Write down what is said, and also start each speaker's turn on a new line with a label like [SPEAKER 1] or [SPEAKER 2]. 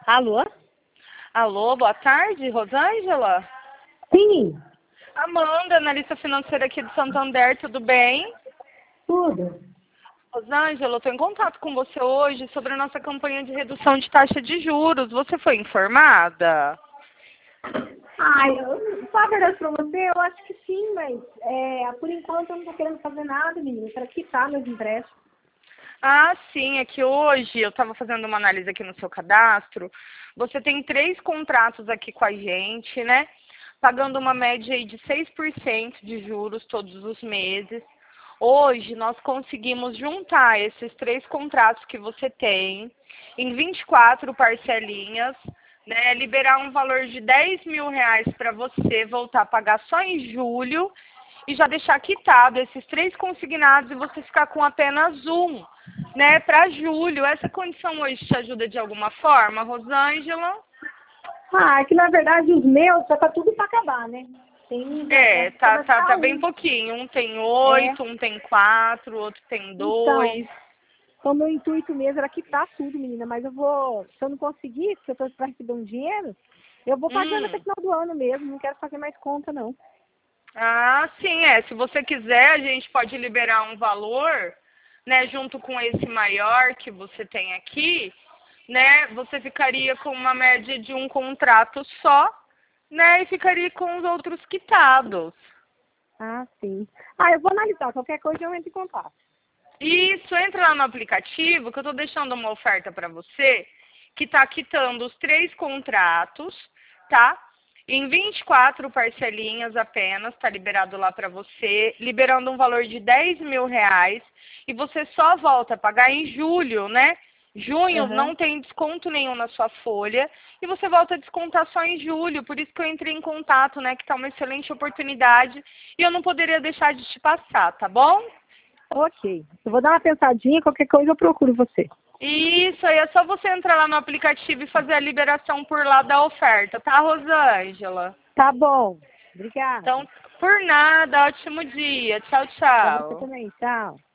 [SPEAKER 1] Alô?
[SPEAKER 2] Alô, boa tarde, Rosângela?
[SPEAKER 1] Sim,
[SPEAKER 2] Amanda, analista financeira aqui de Santander, tudo bem?
[SPEAKER 1] tudo.
[SPEAKER 2] Rosângela, eu estou em contato com você hoje sobre a nossa campanha de redução de taxa de juros. Você foi informada?
[SPEAKER 1] Falar a verdade pra você, eu acho que sim, mas por enquanto eu não tô querendo fazer nada, menina, para quitar meus empréstimos.
[SPEAKER 2] Ah, sim, é que hoje eu estava fazendo uma análise aqui no seu cadastro. Você tem 3 contratos aqui com a gente, né? Pagando uma média aí de 6% de juros todos os meses. Hoje nós conseguimos juntar esses 3 contratos que você tem em 24 parcelinhas, né? Liberar um valor de R$ 10.000 para você voltar a pagar só em julho e já deixar quitado esses 3 consignados e você ficar com apenas um, né, para julho. Essa condição hoje te ajuda de alguma forma, Rosângela?
[SPEAKER 1] É que na verdade os meus já tá tudo para acabar, né? Só vai
[SPEAKER 2] Tá
[SPEAKER 1] ficar
[SPEAKER 2] bem
[SPEAKER 1] um.
[SPEAKER 2] pouquinho. Um tem
[SPEAKER 1] É,
[SPEAKER 2] 8, um tem 4, outro tem
[SPEAKER 1] então,
[SPEAKER 2] 2.
[SPEAKER 1] o meu intuito mesmo era quitar tudo, menina, mas se eu não conseguir, porque eu tô para receber um dinheiro, eu vou pagando até final do ano mesmo, não quero fazer mais conta, não.
[SPEAKER 2] Ah, sim, é. Se você quiser, a gente pode liberar um valor, né, junto com esse maior que você tem aqui, né, você ficaria com uma média de um contrato só, né, e ficaria com os outros quitados.
[SPEAKER 1] Ah, sim. Eu vou analisar, qualquer coisa eu entro em contato.
[SPEAKER 2] Isso, entra lá no aplicativo, que eu estou deixando uma oferta para você, que está quitando os 3 contratos, tá? Em 24 parcelinhas apenas, está liberado lá para você, liberando um valor de R$ 10.000, e você só volta a pagar em julho, né? Junho
[SPEAKER 1] Aham.
[SPEAKER 2] não tem desconto nenhum na sua folha, e você volta a descontar só em julho, por isso que eu entrei em contato, né? Que está uma excelente oportunidade, e eu não poderia deixar de te passar, tá bom?
[SPEAKER 1] Ok. Eu vou dar uma pensadinha, qualquer coisa eu procuro você.
[SPEAKER 2] Isso aí, é só você entrar lá no aplicativo e fazer a liberação por lá da oferta, tá, Rosângela?
[SPEAKER 1] Tá bom. Obrigada.
[SPEAKER 2] Então, por nada, ótimo dia. Tchau,
[SPEAKER 1] Pra você
[SPEAKER 2] tchau.
[SPEAKER 1] também. Tchau.